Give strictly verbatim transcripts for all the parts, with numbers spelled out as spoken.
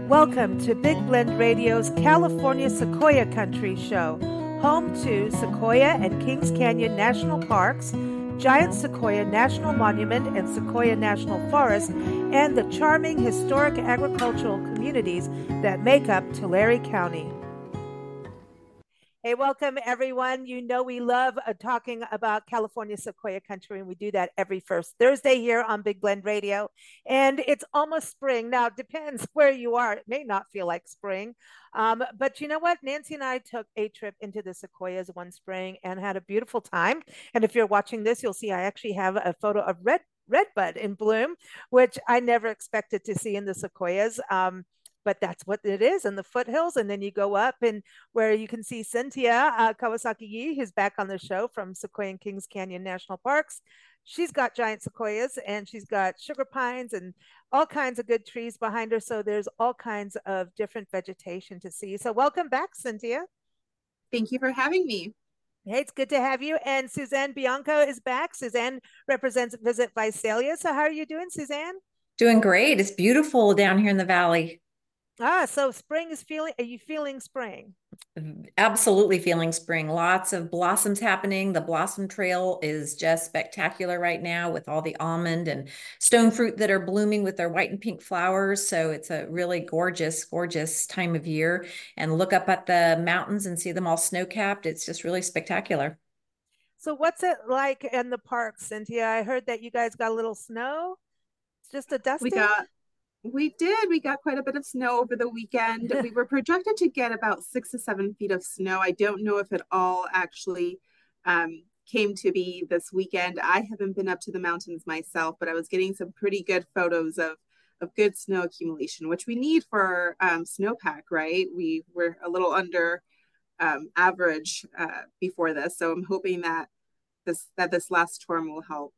Welcome to Big Blend Radio's California Sequoia Country Show, home to Sequoia and Kings Canyon National Parks, Giant Sequoia National Monument and Sequoia National Forest, and the charming historic agricultural communities that make up Tulare County. Hey, welcome everyone. You know we love uh, talking about California Sequoia Country, and we do that every first Thursday here on Big Blend Radio. And it's almost spring. Now, it depends where you are. It may not feel like spring. Um, but you know what? Nancy and I took a trip into the Sequoias one spring and had a beautiful time. And if you're watching this, you'll see I actually have a photo of red redbud in bloom, which I never expected to see in the Sequoias. Um, but that's what it is in the foothills. And then you go up and where you can see Cynthia uh, Kawasaki Yi, who's back on the show from Sequoia and Kings Canyon National Parks. She's got giant sequoias and she's got sugar pines and all kinds of good trees behind her. So there's all kinds of different vegetation to see. So welcome back, Cynthia. Thank you for having me. Hey, it's good to have you. And Suzanne Bianco is back. Suzanne represents Visit Visalia. So how are you doing, Suzanne? Doing great. It's beautiful down here in the valley. Ah, so spring is feeling, are you feeling spring? Absolutely feeling spring. Lots of blossoms happening. The blossom trail is just spectacular right now with all the almond and stone fruit that are blooming with their white and pink flowers. So it's a really gorgeous, gorgeous time of year. And look up at the mountains and see them all snow-capped. It's just really spectacular. So what's it like in the park, Cynthia? I heard that you guys got a little snow. It's just a dusting? We got We did. We got quite a bit of snow over the weekend. We were projected to get about six to seven feet of snow. I don't know if it all actually um, came to be this weekend. I haven't been up to the mountains myself, but I was getting some pretty good photos of of good snow accumulation, which we need for um, snowpack, right? We were a little under um, average uh, before this, so I'm hoping that this that this last storm will help.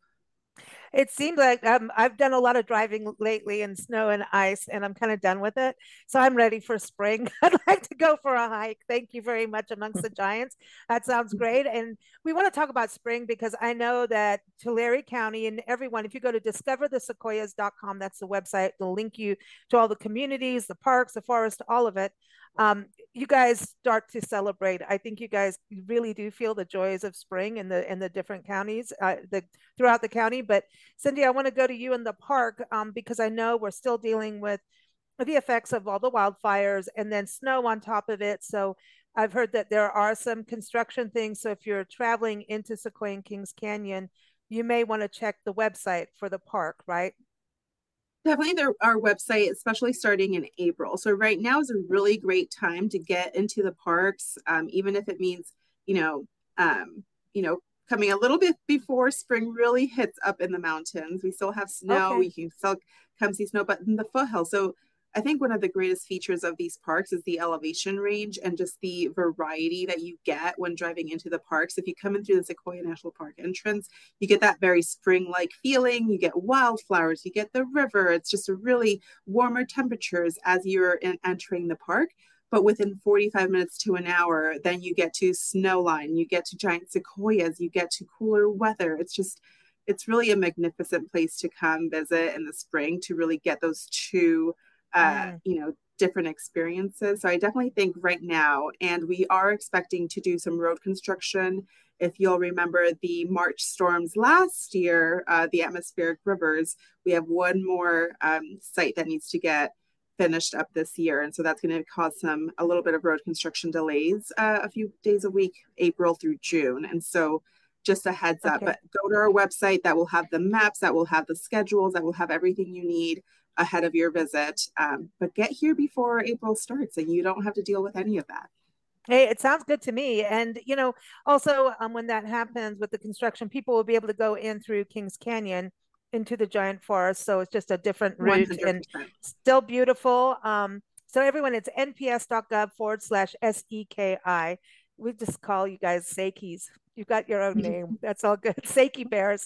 It seems like um, I've done a lot of driving lately in snow and ice, and I'm kind of done with it. So I'm ready for spring. I'd like to go for a hike. Thank you very much, Amongst the Giants. That sounds great. And we want to talk about spring because I know that Tulare County and everyone, if you go to discover the sequoias dot com, that's the website, it'll link you to all the communities, the parks, the forest, all of it. Um, you guys start to celebrate. I think you guys really do feel the joys of spring in the in the different counties, uh, the throughout the county. But Cindy, I want to go to you in the park um, because I know we're still dealing with the effects of all the wildfires and then snow on top of it. So I've heard that there are some construction things. So if you're traveling into Sequoia and Kings Canyon, you may want to check the website for the park, right? Definitely their, our website, especially starting in April. So right now is a really great time to get into the parks, um, even if it means, you know, um, you know, coming a little bit before spring really hits up in the mountains. We still have snow. Okay. We can still come see snow, but in the foothills. So I think one of the greatest features of these parks is the elevation range and just the variety that you get when driving into the parks. If you come in through the Sequoia National Park entrance, you get that very spring-like feeling. You get wildflowers, you get the river. It's just a really warmer temperatures as you're in, entering the park. But within forty-five minutes to an hour, then you get to snowline, you get to giant sequoias, you get to cooler weather. It's just, it's really a magnificent place to come visit in the spring to really get those two uh, Mm. you know, different experiences. So I definitely think right now, and we are expecting to do some road construction. If you'll remember the March storms last year, uh, the atmospheric rivers, we have one more um, site that needs to get finished up this year. And so that's going to cause some, a little bit of road construction delays uh, a few days a week, April through June. And so just a heads up, Okay. but go to our website that will have the maps, that will have the schedules, that will have everything you need ahead of your visit. Um, but get here before April starts and you don't have to deal with any of that. Hey, it sounds good to me. And, you know, also um, when that happens with the construction, people will be able to go in through Kings Canyon into the giant forest. So it's just a different route and one hundred percent. still beautiful. Um, so everyone, it's nps.gov forward slash S E K I. We just call you guys Sakis. You got your own name. That's all good. Sakey Bears.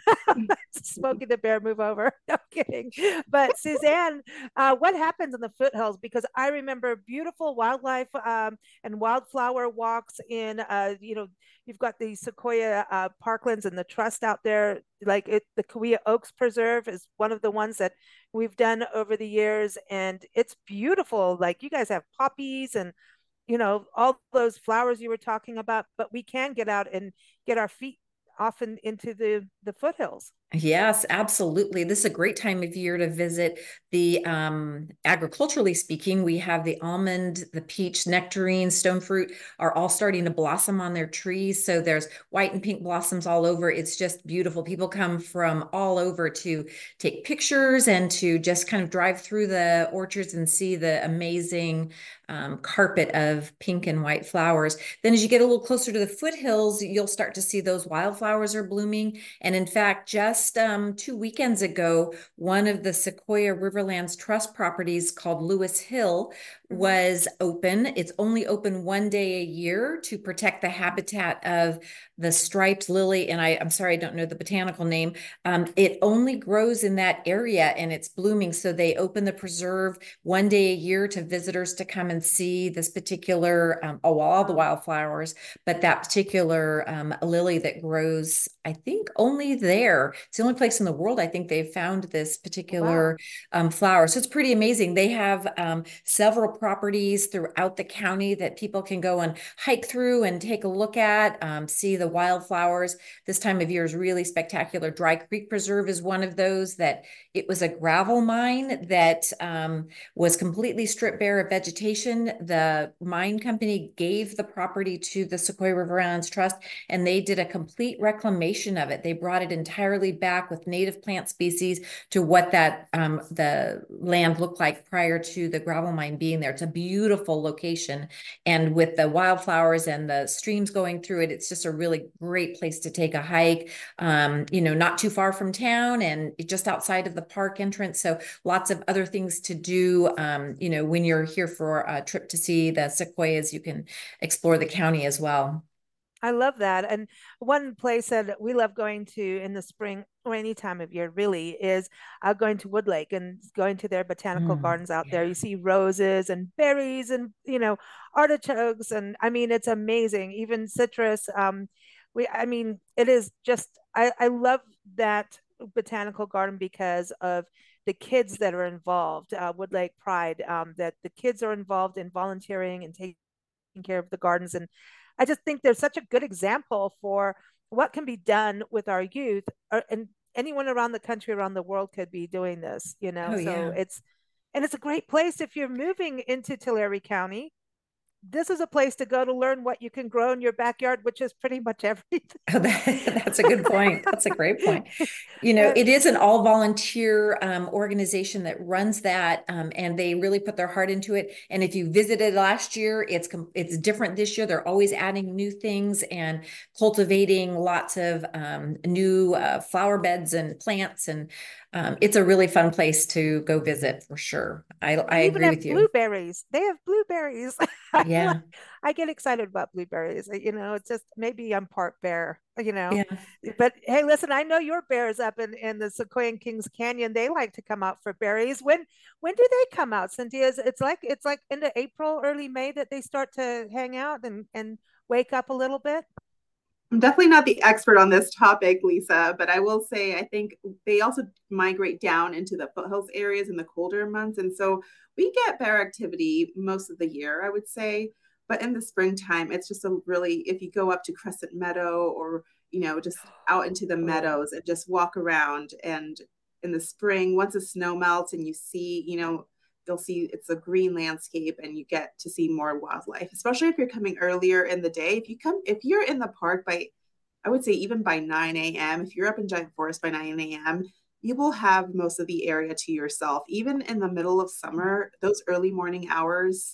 Smokey the Bear, move over. No kidding. But Suzanne, uh, what happens in the foothills? Because I remember beautiful wildlife um, and wildflower walks in, uh, you know, you've got the Sequoia uh, parklands and the trust out there. Like it, the Kaweah Oaks Preserve is one of the ones that we've done over the years, and it's beautiful. Like you guys have poppies and you know all those flowers you were talking about, but we can get out and get our feet often into the the foothills. Yes, absolutely. This is a great time of year to visit the, um, agriculturally speaking, we have the almond, the peach, nectarine, stone fruit are all starting to blossom on their trees. So there's white and pink blossoms all over. It's just beautiful. People come from all over to take pictures and to just kind of drive through the orchards and see the amazing um, carpet of pink and white flowers. Then as you get a little closer to the foothills, you'll start to see those wildflowers are blooming. And in fact, just um, two weekends ago, one of the Sequoia Riverlands Trust properties called Lewis Hill was open. It's only open one day a year to protect the habitat of the striped lily. And I, I'm sorry, I don't know the botanical name. Um, it only grows in that area and it's blooming. So they open the preserve one day a year to visitors to come and see this particular, um, oh, all the wildflowers, but that particular um, lily that grows, I think only there. It's the only place in the world I think they've found this particular wow. um, flower. So it's pretty amazing. They have um, several properties throughout the county that people can go and hike through and take a look at, um, see the wildflowers. This time of year is really spectacular. Dry Creek Preserve is one of those that it was a gravel mine that um, was completely stripped bare of vegetation. The mine company gave the property to the Sequoia Riverlands Trust, and they did a complete reclamation of it. They brought it entirely back with native plant species to what that um, the land looked like prior to the gravel mine being there. It's a beautiful location, and with the wildflowers and the streams going through it, it's just a really great place to take a hike. Um, you know, not too far from town and just outside of the park entrance. So lots of other things to do. Um, you know, when you're here for a trip to see the sequoias, you can explore the county as well. I love that. And one place that we love going to in the spring or any time of year really is uh, going to Woodlake and going to their botanical mm, gardens out yeah. there. You see roses and berries and, you know, artichokes. And I mean, it's amazing. Even citrus. Um, we, I mean, it is just, I, I love that botanical garden because of the kids that are involved, uh, Woodlake Pride, um, that the kids are involved in volunteering and taking care of the gardens. And I just think there's such a good example for what can be done with our youth, or, and anyone around the country, around the world could be doing this, you know. Oh, so yeah. it's, and it's a great place if you're moving into Tulare County. This is a place to go to learn what you can grow in your backyard, which is pretty much everything. Oh, that, that's a good point. That's a great point. You know, it is an all volunteer um, organization that runs that, um, and they really put their heart into it. And if you visited last year, it's it's different this year. They're always adding new things and cultivating lots of um, new uh, flower beds and plants, and um, it's a really fun place to go visit for sure. I, I agree with you. Blueberries. They have blueberries. Yeah. I get excited about blueberries. You know, it's just maybe I'm part bear, you know. Yeah. But hey, listen, I know your bears up in, in the Sequoia and Kings Canyon. They like to come out for berries. When when do they come out, Cynthia? It's like it's like into April, early May that they start to hang out and, and wake up a little bit. I'm definitely not the expert on this topic, Lisa, but I will say I think they also migrate down into the foothills areas in the colder months. And so we get bear activity most of the year, I would say. But in the springtime, it's just a really, if you go up to Crescent Meadow or, you know, just out into the meadows and just walk around. And in the spring, once the snow melts and you see, you know, you'll see it's a green landscape and you get to see more wildlife, especially if you're coming earlier in the day. If you come, if you're in the park by, I would say even by nine a.m., if you're up in Giant Forest by nine a.m., you will have most of the area to yourself. Even in the middle of summer, those early morning hours,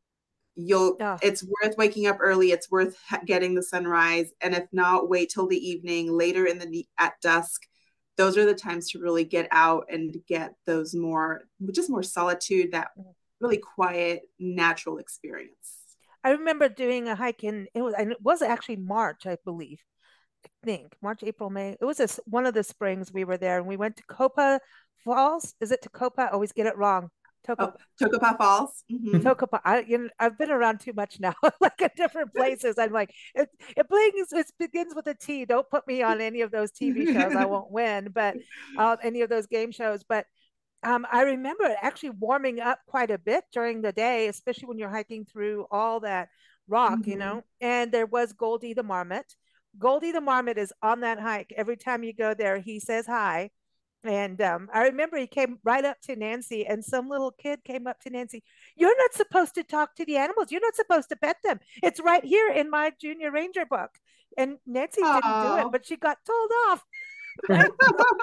you'll, oh. it's worth waking up early. It's worth getting the sunrise. And if not, wait till the evening, later in the, at dusk. Those are the times to really get out and get those more, just more solitude, that really quiet, natural experience. I remember doing a hike in it was and it was actually March, I believe. I think March, April, May. It was a, one of the springs we were there, and we went to Copa Falls. Is it Toccopa? I always get it wrong. Oh, Toccopa. Tokopah Falls. Hmm. Toccopa. I, you know, I've been around too much now, like at different places. I'm like, it, it begins, it begins with a T. Don't put me on any of those T V shows. I won't win, but uh, any of those game shows. But um, I remember it actually warming up quite a bit during the day, especially when you're hiking through all that rock, you Hmm. know. And there was Goldie the Marmot. Goldie the Marmot is on that hike. Every time you go there, he says hi. And um, I remember he came right up to Nancy, and some little kid came up to Nancy. You're not supposed to talk to the animals. You're not supposed to pet them. It's right here in my Junior Ranger book. And Nancy didn't do it, Oh. but she got told off. Like,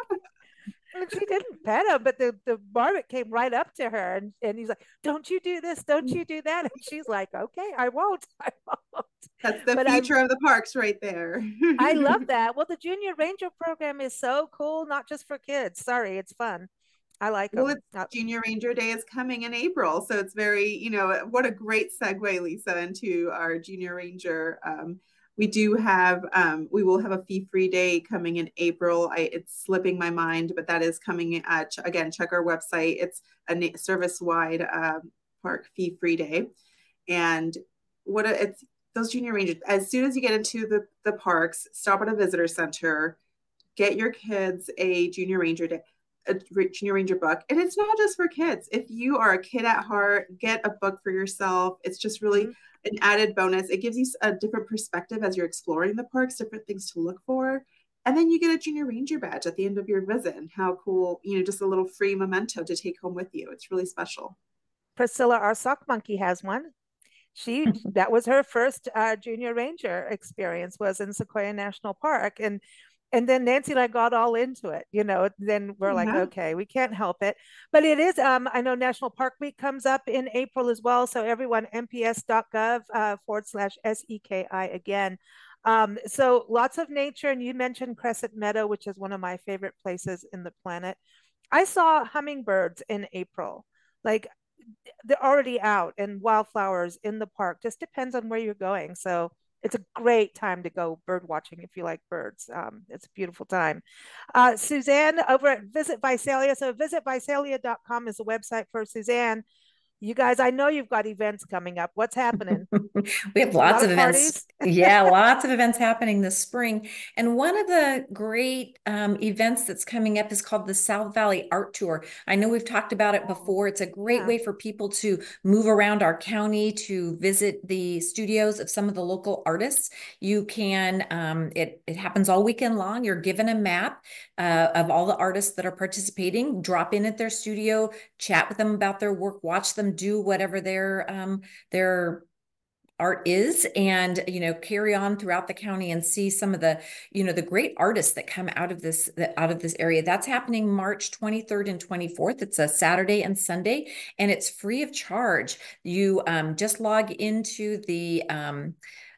and she didn't pet him, but the, the marmot came right up to her, and, and he's like, don't you do this, don't you do that. And she's like, okay, I won't, I won't. That's the But I feature of the parks right there. I love that. Well, the Junior Ranger program is so cool, not just for kids. Sorry, it's fun. I like Well, them. it's Uh, Junior Ranger Day is coming in April. So it's very, you know, what a great segue, Lisa, into our Junior Ranger. Um, we do have, um, we will have a fee-free day coming in April. I, it's slipping my mind, but that is coming at, again, check our website. It's a service-wide um, park fee-free day. And what a, it's those Junior Rangers, as soon as you get into the, the parks, stop at a visitor center, get your kids a Junior Ranger Day a Junior Ranger book. And it's not just for kids. If you are a kid at heart, get a book for yourself. It's just really mhm. an added bonus. It gives you a different perspective as you're exploring the parks, different things to look for. And then you get a Junior Ranger badge at the end of your visit. And how cool, you know, just a little free memento to take home with you. It's really special. Priscilla, our sock monkey, has one. She that was her first uh, Junior Ranger experience was in Sequoia National Park, and and then Nancy and I got all into it. You know, then we're like, Yeah. okay, we can't help it. But it is. Um, I know National Park Week comes up in April as well. So everyone, n p s dot gov uh, forward slash S E K I again. Um, so lots of nature, and you mentioned Crescent Meadow, which is one of my favorite places in the planet. I saw hummingbirds in April. Like they're already out and wildflowers in the park. Just depends on where you're going. So it's a great time to go bird watching if you like birds. Um, it's a beautiful time. Uh, Suzanne over at Visit Visalia. So visit visalia dot com is the website for Suzanne. You guys, I know you've got events coming up. What's happening? We have A lots lot of of events. parties. Yeah, lots of events happening this spring. And one of the great um, events that's coming up is called the South Valley Art Tour. I know we've talked about it Oh, before. It's a great yeah. way for people to move around our county to visit the studios of some of the local artists. You can, um, it, it happens all weekend long. You're given a map uh, of all the artists that are participating, drop in at their studio, chat with them about their work, watch them do whatever their, um, their art is, and you know, carry on throughout the county and see some of the, you know, the great artists that come out of this out of this area. That's happening March twenty-third and twenty-fourth. It's a Saturday and Sunday, and it's free of charge. You um, just log into the um,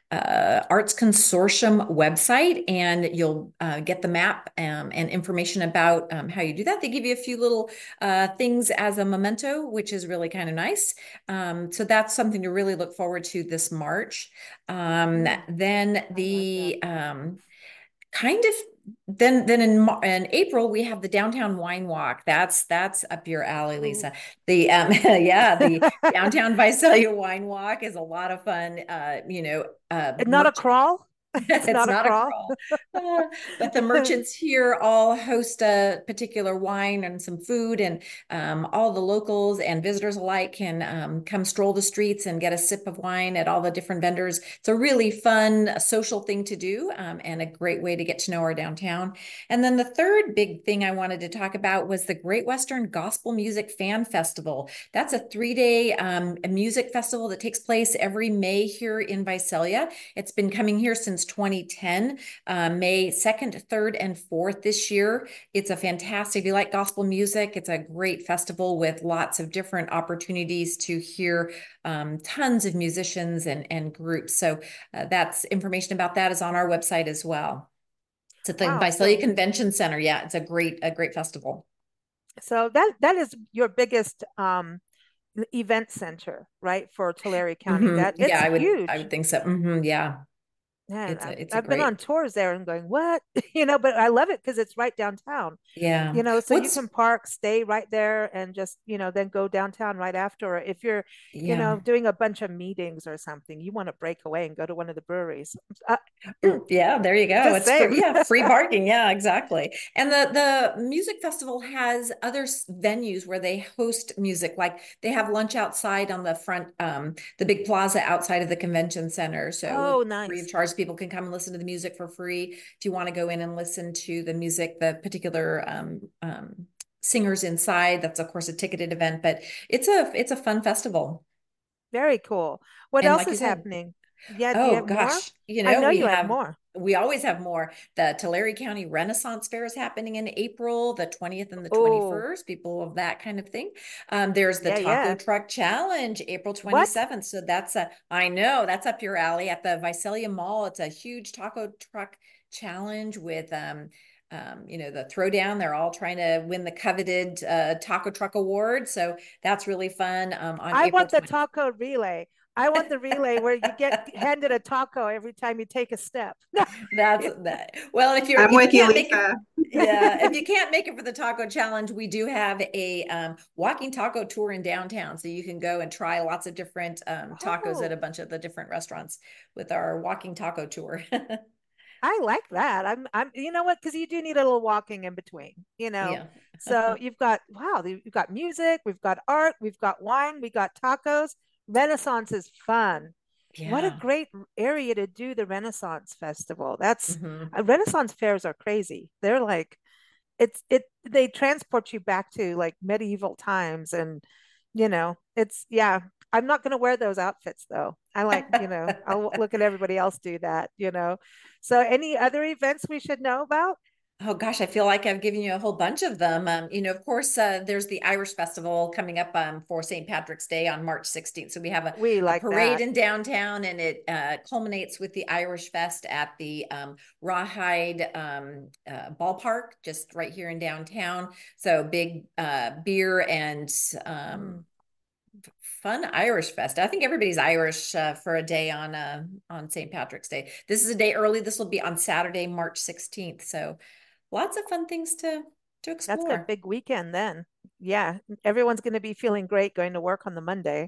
uh, Arts Consortium website, and you'll uh, get the map um, and information about um, how you do that. They give you a few little uh, things as a memento, which is really kind of nice. Um, so that's something to really look forward to this March. Um, Mm, then I love that. the um, kind of then then in in April we have the downtown wine walk. That's that's up your alley, Ooh. Lisa. The um yeah, the downtown Visalia wine walk is a lot of fun. Uh, you know, uh Not a merch crawl. It's it's not a not a crawl. crawl. Uh, but the merchants here all host a particular wine and some food, and um, all the locals and visitors alike can um, come stroll the streets and get a sip of wine at all the different vendors. It's a really fun social thing to do, um, and a great way to get to know our downtown. And then the third big thing I wanted to talk about was the Great Western Gospel Music Fan Festival. That's a three-day um, music festival that takes place every May here in Visalia. It's been coming here since twenty ten, uh, May second, third, and fourth this year. It's a fantastic, if you like gospel music, it's a great festival with lots of different opportunities to hear um, tons of musicians and, and groups. So uh, that's information about that is on our website as well. It's at the Wow. Visalia So Convention Center. Yeah, it's a great, a great festival. so that that is your biggest um event center, right, for Tulare County. Mhm. That Yeah, it's I would I huge. would think so. Mhm. Yeah. Man, It's I've, a it's a I've been on great. tours there and going, what? You know, but I love it because it's right downtown, Yeah. you know, so you What's can park, stay right there and just, you know, then go downtown right after. Or if you're, you yeah. know, doing a bunch of meetings or something, you want to break away and go to one of the breweries. Uh, Yeah, there you go. just It's free. saying. Yeah, free parking. Yeah, exactly. And the the music festival has other s- venues where they host music. Like they have lunch outside on the front, um, the big plaza outside of the convention center. So with Oh, free of nice. charge, people can come and listen to the music for free. If you want to go in and listen to the music, the particular um, um, singers inside, that's of course a ticketed event, but it's a it's a fun festival. Very cool. What And else like you is said, happening? Yeah, do you oh have more? gosh, you I know, know we you have have more. we always have more. The Tulare County Renaissance Fair is happening in April, the twentieth and the Oh, twenty-first, people of that kind of thing. Um, there's the yeah, Taco yeah. Truck Challenge, April What? twenty-seventh. So that's a, I know that's up your alley at the Visalia Mall. It's a huge taco truck challenge with um um, you know, the throwdown. They're all trying to win the coveted uh, taco truck award. So that's really fun um, on I April want the twentieth. taco relay. I want the relay where you get handed a taco every time you take a step. That's that. Well, if you're I'm if you with you, can't make it, Lisa. yeah, if you can't make it for the taco challenge, we do have a um, walking taco tour in downtown, so you can go and try lots of different um, tacos at a Oh, bunch of the different restaurants with our walking taco tour. I like that. I'm, I'm, you know what? Because you do need a little walking in between, you know. Yeah. So you've got, wow, you've got music, we've got art, we've got wine, we got tacos. Renaissance is fun. What a Yeah. great area to do the Renaissance Festival. That's Hmm. uh, Renaissance fairs are crazy. They're like, it's it they transport you back to like medieval times and you know it's yeah. I'm not going to wear those outfits though. I like, you know, I'll look at everybody else do that, you know. So any other events we should know about? Oh gosh, I feel like I've given you a whole bunch of them. Um, you know, of course, uh, there's the Irish Festival coming up um, for Saint Patrick's Day on March sixteenth. So we have a, We a like parade that. in downtown, and it uh, culminates with the Irish Fest at the um, Rawhide um, uh, Ballpark, just right here in downtown. So big uh, beer and um, Mm. fun Irish Fest. I think everybody's Irish uh, for a day on uh, on Saint Patrick's Day. This is a day early. This will be on Saturday, March sixteenth. So lots of fun things to to That's a explore. big weekend then. Yeah, everyone's going to be feeling great going to work on the Monday.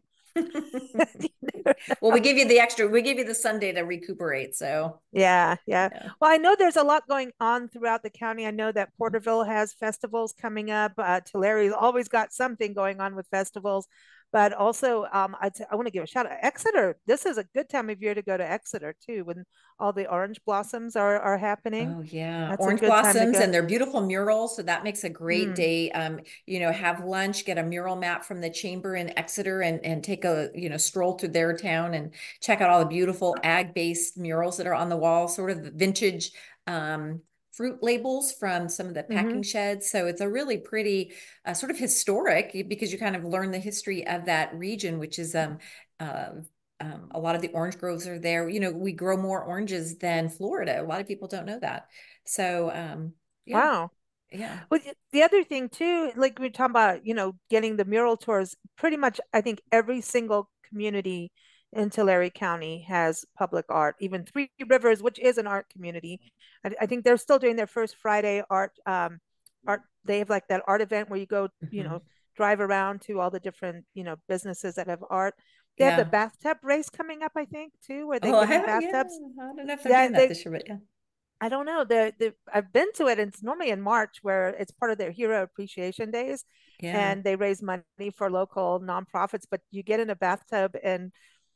Well, we give you the extra, we give you the Sunday to recuperate. So Yeah, yeah. yeah. Well, I know there's a lot going on throughout the county. I know that Porterville has festivals coming up. Uh, Tullare's always got something going on with festivals, but also um, I, I want to give a shout out. Exeter, this is a good time of year to go to Exeter too, when all the orange blossoms are are happening. Oh yeah, That's a orange good time to blossoms go. and they're beautiful murals. So that makes a great Mm, day. Um, you know, have lunch, get a mural map from the chamber in Exeter and and take a, you know, stroll through their town and check out all the beautiful ag-based murals that are on the wall, sort of vintage um fruit labels from some of the hmm. packing sheds. So it's a really pretty uh, sort of historic because you kind of learn the history of that region, which is um uh um, a lot of the orange groves are there. You know, we grow more oranges than Florida. A lot of people don't know that. So, um, yeah, Wow. yeah. Well, y- the other thing too, like we are talking about, you know, getting the mural tours, pretty much I think every single community in Tulare County has public art, even Three Rivers, which is an art community. I, I think they're still doing their first Friday art um art. They have like that art event where you go, you Hmm. know, drive around to all the different, you know, businesses that have art. They have the Yeah. bathtub race coming up, I think, too, where they Oh, I give you haven't, yeah. bathtubs. I don't know if they're Yeah, doing that they this year, but yeah. I don't know. The the I've been to it, and it's normally in March where it's part of their Hero Appreciation Days, Yeah. and they raise money for local nonprofits. But you get in a bathtub and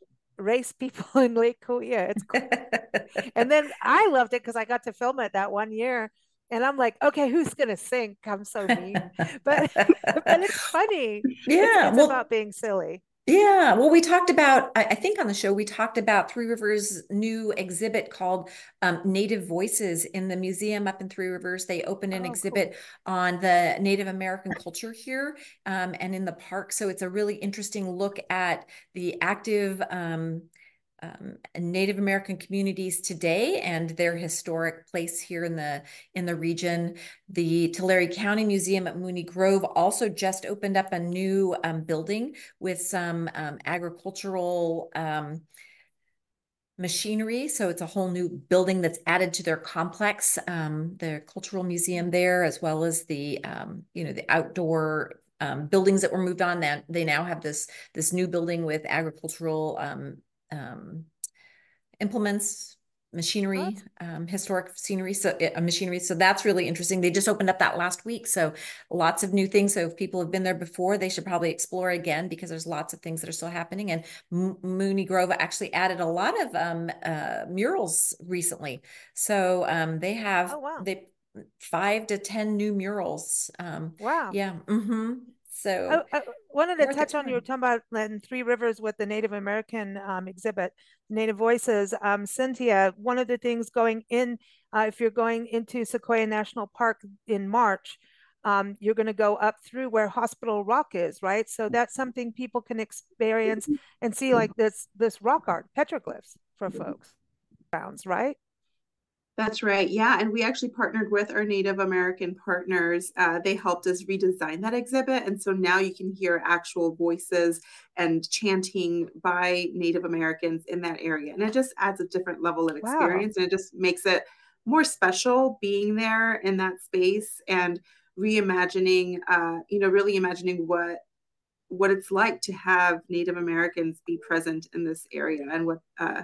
race people in Lake Kooya. It's cool. And then I loved it because I got to film it that one year. And I'm like, okay, who's gonna sink? I'm so mean. But but it's funny. It's Yeah. it's about Well, being silly. yeah, well, we talked about, I, I think on the show, we talked about Three Rivers' new exhibit called um, Native Voices in the museum up in Three Rivers. They opened an Oh, cool. exhibit on the Native American culture here um, and in the park. So it's a really interesting look at the active um, um, Native American communities today and their historic place here in the in the region. The Tulare County Museum at Mooney Grove also just opened up a new um, building with some um, agricultural um, machinery. So it's a whole new building that's added to their complex, um, the cultural museum there, as well as the, um, you know, the outdoor um, buildings that were moved on. That they now have this this new building with agricultural um, um, implements, machinery, um, historic scenery, so uh, machinery. So that's really interesting. They just opened up that last week. So lots of new things. So if people have been there before, they should probably explore again, because there's lots of things that are still happening. And M- Mooney Grove actually added a lot of um, uh, murals recently. So um, they have Oh, wow. they five to ten new murals. Um, Wow. yeah. Mm-hmm. So I, I wanted to worth touch on, you were exploring. talking about in Three Rivers with the Native American um, exhibit, Native Voices. Um, Cynthia, one of the things going in, uh, if you're going into Sequoia National Park in March, um, you're going to go up through where Hospital Rock is, right? So that's something people can experience and see, like this this rock art, petroglyphs for folks. Grounds, right? That's right. Yeah. And we actually partnered with our Native American partners. Uh, they helped us redesign that exhibit. And so now you can hear actual voices and chanting by Native Americans in that area. And it just adds a different level of Wow. experience. And it just makes it more special being there in that space and reimagining, uh, you know, really imagining what what it's like to have Native Americans be present in this area and what uh,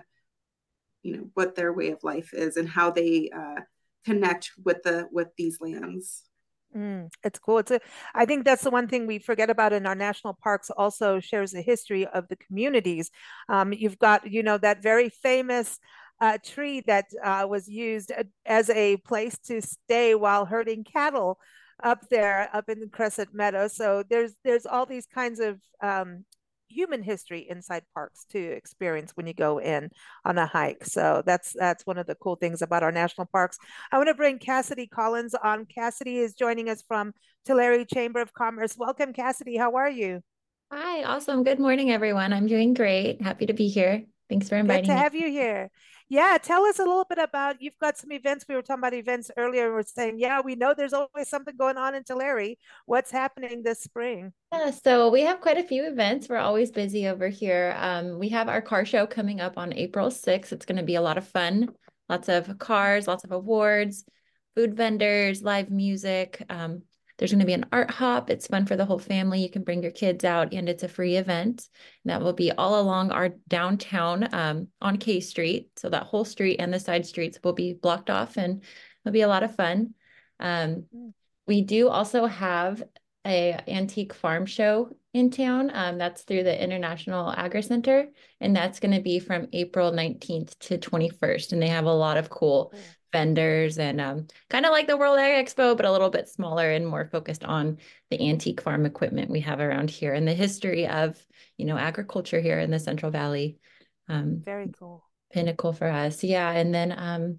you know what their way of life is and how they uh, connect with the with these lands. Mm, it's cool. It's a, I think that's the one thing we forget about in our national parks. Also shares the history of the communities. Um, you've got, you know, that very famous uh, tree that uh, was used as a place to stay while herding cattle up there, up in the Crescent Meadow. So there's there's all these kinds of um, human history inside parks to experience when you go in on a hike. So that's that's one of the cool things about our national parks. I want to bring Cassidy Collins on. Cassidy is joining us from Tulare Chamber of Commerce. Welcome, Cassidy. How are you? Hi, awesome. Good morning, everyone. I'm doing great. Happy to be here. Thanks for Good to inviting me. have you here. Yeah, tell us a little bit about, you've got some events. We were talking about events earlier. We we're saying, yeah, we know there's always something going on in Tulare. What's happening this spring? Yeah, so we have quite a few events. We're always busy over here. Um, we have our car show coming up on April sixth. It's going to be a lot of fun. Lots of cars, lots of awards, food vendors, live music. Um, there's going to be an art hop. It's fun for the whole family. You can bring your kids out, and it's a free event. And that will be all along our downtown um, on K Street. So that whole street and the side streets will be blocked off, and it'll be a lot of fun. Um, we do also have a antique farm show in town. Um, that's through the International Agri Center, and that's going to be from April nineteenth to twenty-first. And they have a lot of cool Cool. vendors and um, kind of like the World Ag Expo, but a little bit smaller and more focused on the antique farm equipment we have around here and the history of, you know, agriculture here in the Central Valley. Um, Very cool. pinnacle for us. Yeah. And then um,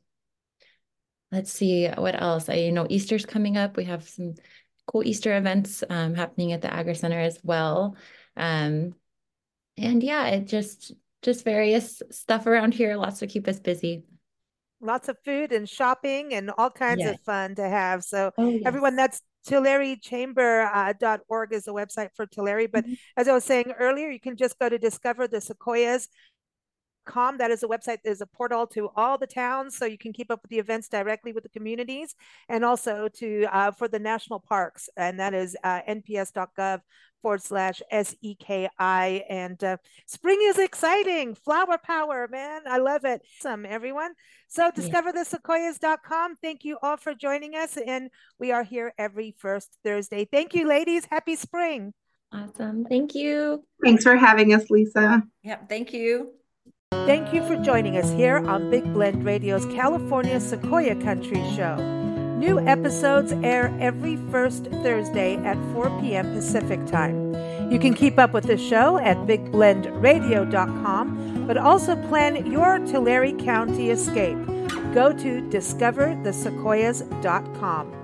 let's see what else. I, you know, Easter's coming up. We have some cool Easter events um, happening at the Agri Center as well. Um, and yeah, it just just various stuff around here, lots to keep us busy. Lots of food and shopping and all kinds Yeah. of fun to have. So Oh, yes. everyone, that's Tulare Chamber dot org is the website for Tulare. But Mhm. as I was saying earlier, you can just go to Discover the Sequoias. Com. That is a website that is a portal to all the towns, so you can keep up with the events directly with the communities, and also to uh, for the national parks, and that is uh, nps.gov forward slash S E K I. And uh, spring is exciting. Flower power, man. I love it. Awesome, everyone. So Yeah. discover the sequoias dot com. Thank you all for joining us. And we are here every first Thursday. Thank you, ladies. Happy spring. Awesome. Thank you. Thanks for having us, Lisa. Yeah, thank you. Thank you for joining us here on Big Blend Radio's California Sequoia Country Show. New episodes air every first Thursday at four p.m. Pacific Time. You can keep up with the show at big blend radio dot com, but also plan your Tulare County escape. Go to discover the sequoias dot com.